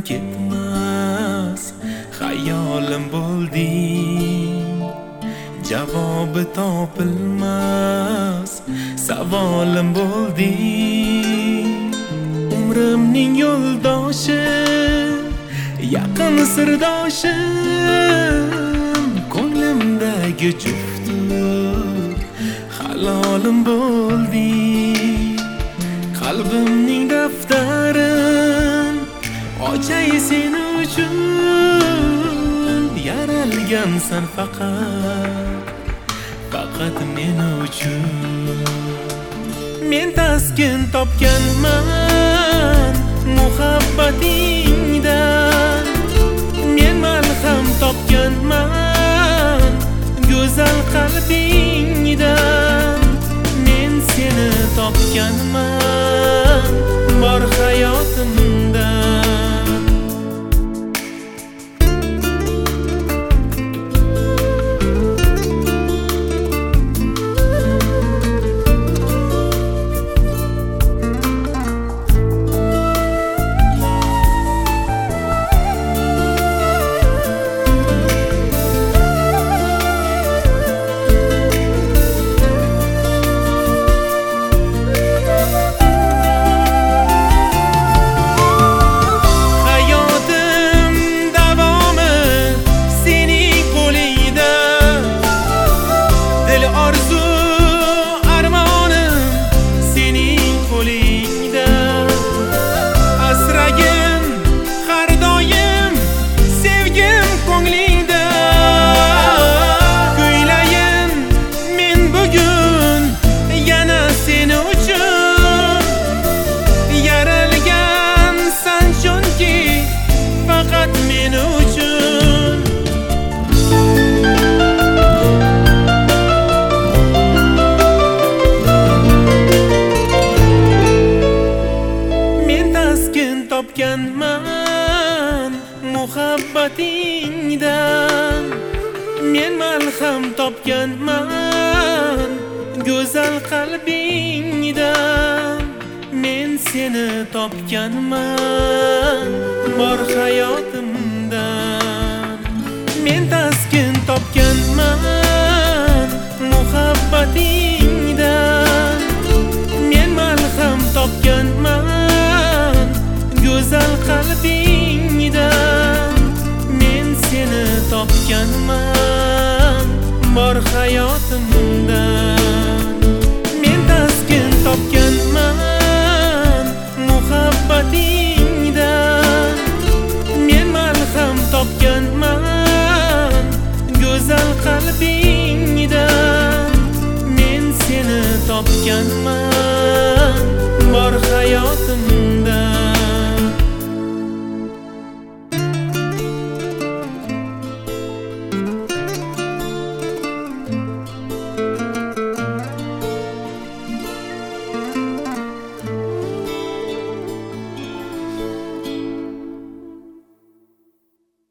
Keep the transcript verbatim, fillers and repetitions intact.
ketmas, xayolim bo'lding. Javobi topilmas, savolim bo'lding. Umrimning yo'ldoshi, yaqin sirdoshim, ko'nglimdagi juftlik halolim bo'lding. Qalbimning daftarin ochay sen uchun, yaralgansan faqat, faqat men uchun. Men taskin topganman muhabbatingdan, men malham topganman go'zal qalbingdan. Men seni topganman bor hayotimda. Topganman muhabbatingdan, men malham topganman go'zal qalbingdan. Men seni topganman bor hayotimdan. Men taskin topganman muhabbatingdan, men malham topganman go'zal qalbingdan. Men seni topganman bor hayotimdan. Men taskin topganman muhabbatingdan.